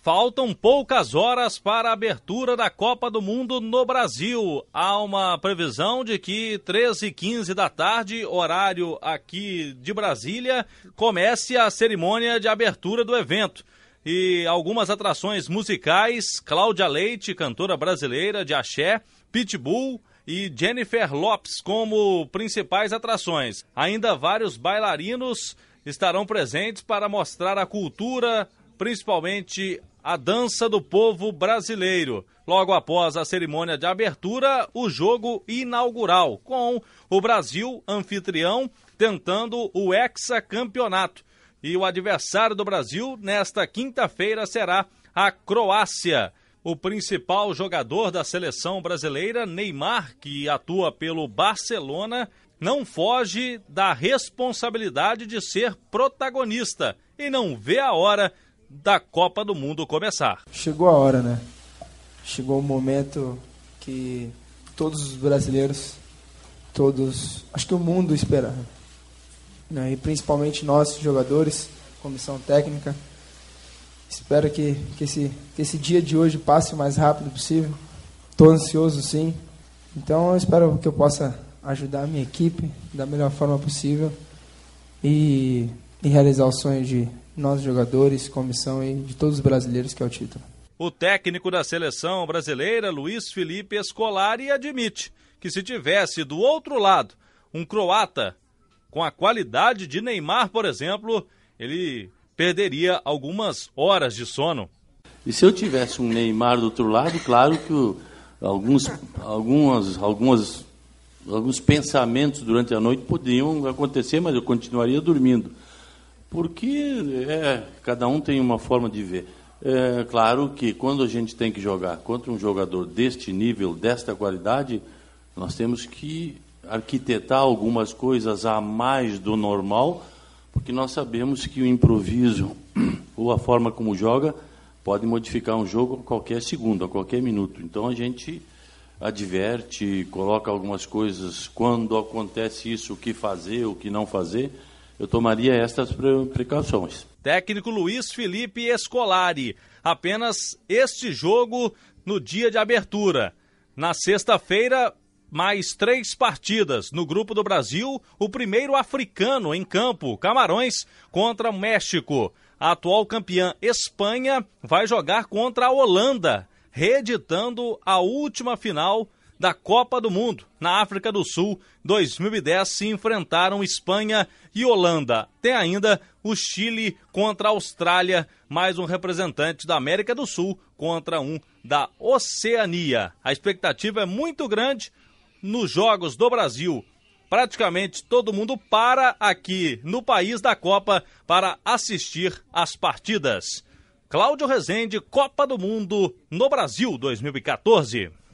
Faltam poucas horas para a abertura da Copa do Mundo no Brasil. Há uma previsão de que 13h15 da tarde, horário aqui de Brasília, comece a cerimônia de abertura do evento. E algumas atrações musicais, Cláudia Leite, cantora brasileira de axé, Pitbull e Jennifer Lopes como principais atrações. Ainda vários bailarinos estarão presentes para mostrar a cultura, principalmente a dança do povo brasileiro. Logo após a cerimônia de abertura, o jogo inaugural, com o Brasil anfitrião tentando o hexacampeonato. E o adversário do Brasil nesta quinta-feira será a Croácia. O principal jogador da seleção brasileira, Neymar, que atua pelo Barcelona, não foge da responsabilidade de ser protagonista e não vê a hora da Copa do Mundo começar. Chegou a hora, né? Chegou o momento que todos os brasileiros, acho que o mundo espera, né? E principalmente nós, jogadores, comissão técnica. Espero que esse dia de hoje passe o mais rápido possível. Estou ansioso, sim. Então eu espero que eu possa ajudar a minha equipe da melhor forma possível e realizar o sonho de nós jogadores, comissão e de todos os brasileiros, que é o título. O técnico da seleção brasileira, Luiz Felipe Scolari, admite que se tivesse do outro lado um croata com a qualidade de Neymar, por exemplo, ele perderia algumas horas de sono. E se eu tivesse um Neymar do outro lado, claro que alguns pensamentos durante a noite poderiam acontecer, mas eu continuaria dormindo. Porque cada um tem uma forma de ver. É claro que quando a gente tem que jogar contra um jogador deste nível, desta qualidade, nós temos que arquitetar algumas coisas a mais do normal, porque nós sabemos que o improviso ou a forma como joga pode modificar um jogo a qualquer segundo, a qualquer minuto. Então a gente adverte, coloca algumas coisas, quando acontece isso, o que fazer, o que não fazer. Eu tomaria estas precauções. Técnico Luiz Felipe Scolari. Apenas este jogo no dia de abertura. Na sexta-feira, mais 3 partidas. No grupo do Brasil, o primeiro africano em campo, Camarões contra o México. A atual campeã Espanha vai jogar contra a Holanda, reeditando a última final da Copa do Mundo. Na África do Sul, 2010, se enfrentaram Espanha e Holanda. Tem ainda o Chile contra a Austrália, mais um representante da América do Sul contra um da Oceania. A expectativa é muito grande nos Jogos do Brasil. Praticamente todo mundo para aqui no país da Copa para assistir às partidas. Cláudio Rezende, Copa do Mundo no Brasil 2014.